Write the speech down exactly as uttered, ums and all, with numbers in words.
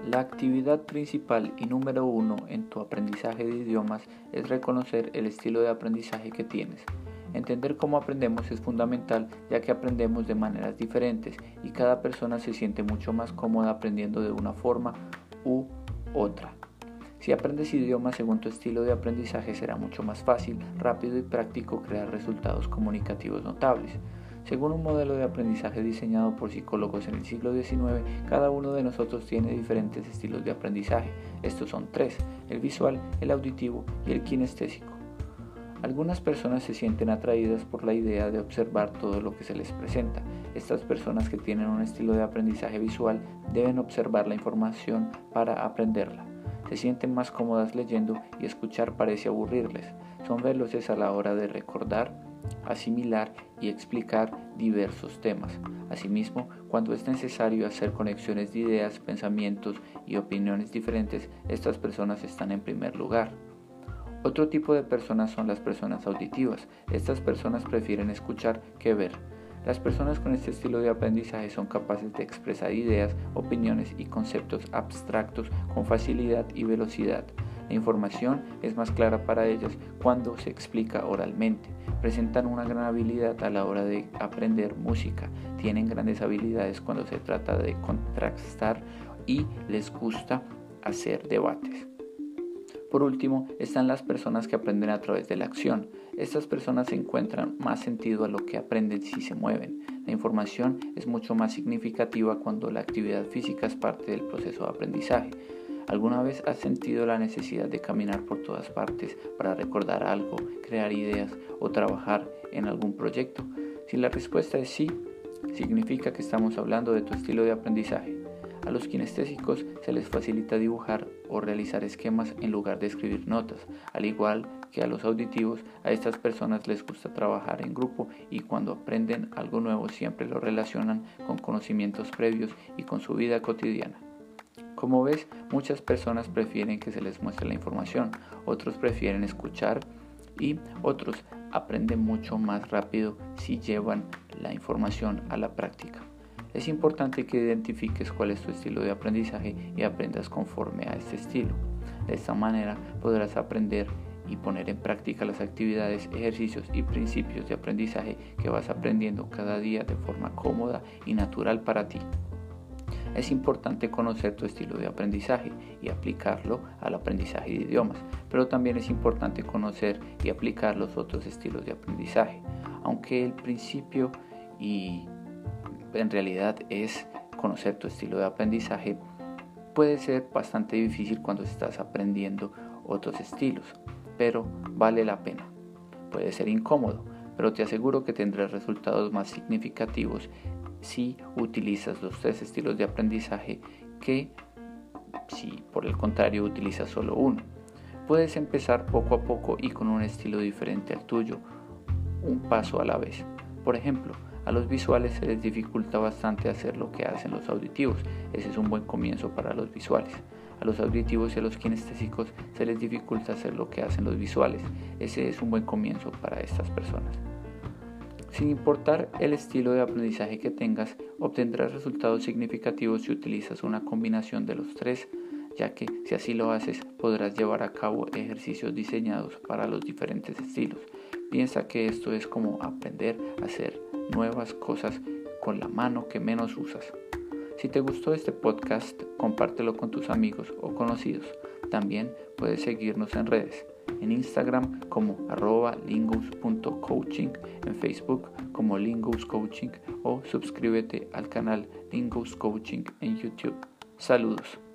La actividad principal y número uno en tu aprendizaje de idiomas es reconocer el estilo de aprendizaje que tienes. Entender cómo aprendemos es fundamental, ya que aprendemos de maneras diferentes y cada persona se siente mucho más cómoda aprendiendo de una forma u otra. Si aprendes idiomas según tu estilo de aprendizaje, será mucho más fácil, rápido y práctico crear resultados comunicativos notables. Según un modelo de aprendizaje diseñado por psicólogos en el siglo diecinueve, cada uno de nosotros tiene diferentes estilos de aprendizaje. Estos son tres: el visual, el auditivo y el kinestésico. Algunas personas se sienten atraídas por la idea de observar todo lo que se les presenta. Estas personas que tienen un estilo de aprendizaje visual deben observar la información para aprenderla. Se sienten más cómodas leyendo y escuchar parece aburrirles. Son veloces a la hora de recordar, asimilar y explicar diversos temas. Asimismo, cuando es necesario hacer conexiones de ideas, pensamientos y opiniones diferentes, estas personas están en primer lugar. Otro tipo de personas son las personas auditivas. Estas personas prefieren escuchar que ver. Las personas con este estilo de aprendizaje son capaces de expresar ideas, opiniones y conceptos abstractos con facilidad y velocidad. La información es más clara para ellas cuando se explica oralmente. Presentan una gran habilidad a la hora de aprender música. Tienen grandes habilidades cuando se trata de contrastar y les gusta hacer debates. Por último, están las personas que aprenden a través de la acción. Estas personas encuentran más sentido a lo que aprenden si se mueven. La información es mucho más significativa cuando la actividad física es parte del proceso de aprendizaje. ¿Alguna vez has sentido la necesidad de caminar por todas partes para recordar algo, crear ideas o trabajar en algún proyecto? Si la respuesta es sí, significa que estamos hablando de tu estilo de aprendizaje. A los kinestésicos se les facilita dibujar o realizar esquemas en lugar de escribir notas. Al igual que a los auditivos, a estas personas les gusta trabajar en grupo y cuando aprenden algo nuevo siempre lo relacionan con conocimientos previos y con su vida cotidiana. Como ves, muchas personas prefieren que se les muestre la información, otros prefieren escuchar y otros aprenden mucho más rápido si llevan la información a la práctica. Es importante que identifiques cuál es tu estilo de aprendizaje y aprendas conforme a este estilo. De esta manera podrás aprender y poner en práctica las actividades, ejercicios y principios de aprendizaje que vas aprendiendo cada día de forma cómoda y natural para ti. Es importante conocer tu estilo de aprendizaje y aplicarlo al aprendizaje de idiomas, pero también es importante conocer y aplicar los otros estilos de aprendizaje. Aunque el principio y en realidad es conocer tu estilo de aprendizaje, puede ser bastante difícil cuando estás aprendiendo otros estilos, pero vale la pena. Puede ser incómodo, pero te aseguro que tendrás resultados más significativos si utilizas los tres estilos de aprendizaje que si por el contrario utilizas solo uno. Puedes empezar poco a poco y con un estilo diferente al tuyo, un paso a la vez. Por ejemplo, a los visuales se les dificulta bastante hacer lo que hacen los auditivos. Ese es un buen comienzo para los visuales. A los auditivos y a los kinestésicos se les dificulta hacer lo que hacen los visuales. Ese es un buen comienzo para estas personas. Sin importar el estilo de aprendizaje que tengas, obtendrás resultados significativos si utilizas una combinación de los tres, ya que si así lo haces, podrás llevar a cabo ejercicios diseñados para los diferentes estilos. Piensa que esto es como aprender a hacer nuevas cosas con la mano que menos usas. Si te gustó este podcast, compártelo con tus amigos o conocidos. También puedes seguirnos en redes, en Instagram como arroba lingus punto coaching, en Facebook como Lingus Coaching o suscríbete al canal Lingus Coaching en YouTube. Saludos.